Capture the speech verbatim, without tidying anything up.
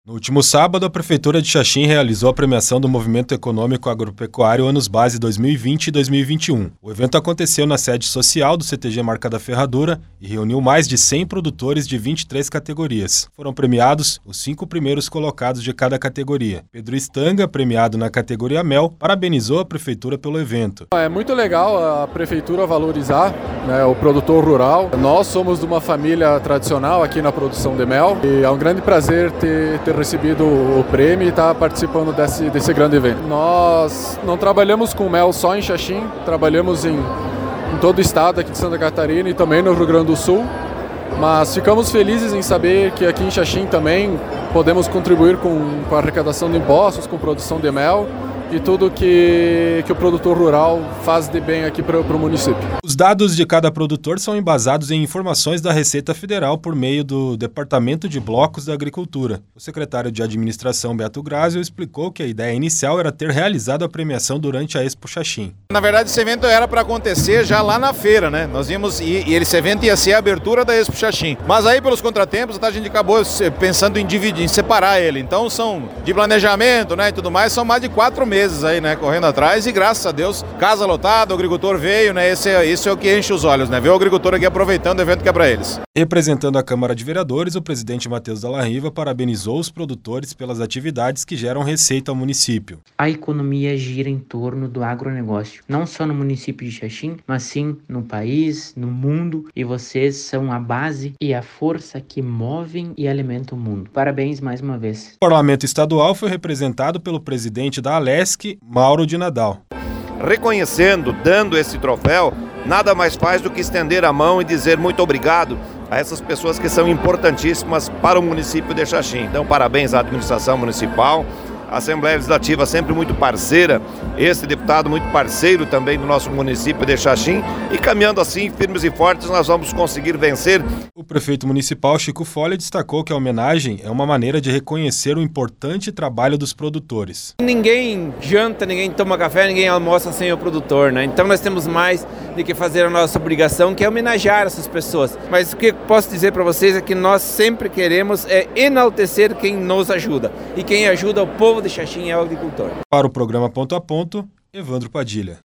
No último sábado, a Prefeitura de Xaxim realizou a premiação do Movimento Econômico Agropecuário Anos Base dois mil e vinte e dois mil e vinte e um. O evento aconteceu na sede social do C T G Marca da Ferradura e reuniu mais de cem produtores de vinte e três categorias. Foram premiados os cinco primeiros colocados de cada categoria. Pedro Estanga, premiado na categoria Mel, parabenizou a Prefeitura pelo evento. É muito legal a Prefeitura valorizar, né, o produtor rural. Nós somos de uma família tradicional aqui na produção de mel e é um grande prazer ter, ter recebido o prêmio e estar participando desse, desse grande evento. Nós não trabalhamos com mel só em Xaxim, trabalhamos em, em todo o estado aqui de Santa Catarina e também no Rio Grande do Sul, mas ficamos felizes em saber que aqui em Xaxim também podemos contribuir com, com a arrecadação de impostos, com produção de mel e tudo que, que o produtor rural faz de bem aqui para o município. Os dados de cada produtor são embasados em informações da Receita Federal por meio do Departamento de Blocos da Agricultura. O secretário de Administração, Beto Grazio, explicou que a ideia inicial era ter realizado a premiação durante a Expo Xaxim. Na verdade, esse evento era para acontecer já lá na feira, né? Nós íamos, e, e esse evento ia ser a abertura da Expo Xaxim. Mas aí, pelos contratempos, a gente acabou pensando em dividir, em separar ele. Então, são de planejamento, né, e tudo mais, são mais de quatro meses aí, né, correndo atrás e graças a Deus, casa lotada, o agricultor veio, né, esse é, isso é o que enche os olhos, né, ver o agricultor aqui aproveitando o evento que é para eles. Representando a Câmara de Vereadores, o presidente Matheus Dalla Riva parabenizou os produtores pelas atividades que geram receita ao município. A economia gira em torno do agronegócio, não só no município de Xaxim, mas sim no país, no mundo, e vocês são a base e a força que movem e alimentam o mundo. Parabéns mais uma vez. O Parlamento Estadual foi representado pelo presidente da Alesc, Mauro de Nadal. Reconhecendo, dando esse troféu, nada mais faz do que estender a mão e dizer muito obrigado a essas pessoas que são importantíssimas para o município de Xaxim. Então, parabéns à administração municipal, a Assembleia Legislativa sempre muito parceira, esse deputado muito parceiro também do nosso município de Xaxim, e caminhando assim, firmes e fortes, nós vamos conseguir vencer. O prefeito municipal Chico Folha destacou que a homenagem é uma maneira de reconhecer o importante trabalho dos produtores. Ninguém janta, ninguém toma café, ninguém almoça sem o produtor, né? Então nós temos mais do que fazer a nossa obrigação, que é homenagear essas pessoas. Mas o que eu posso dizer para vocês é que nós sempre queremos é enaltecer quem nos ajuda. E quem ajuda o povo de Xaxim é o agricultor. Para o programa Ponto a Ponto, Evandro Padilha.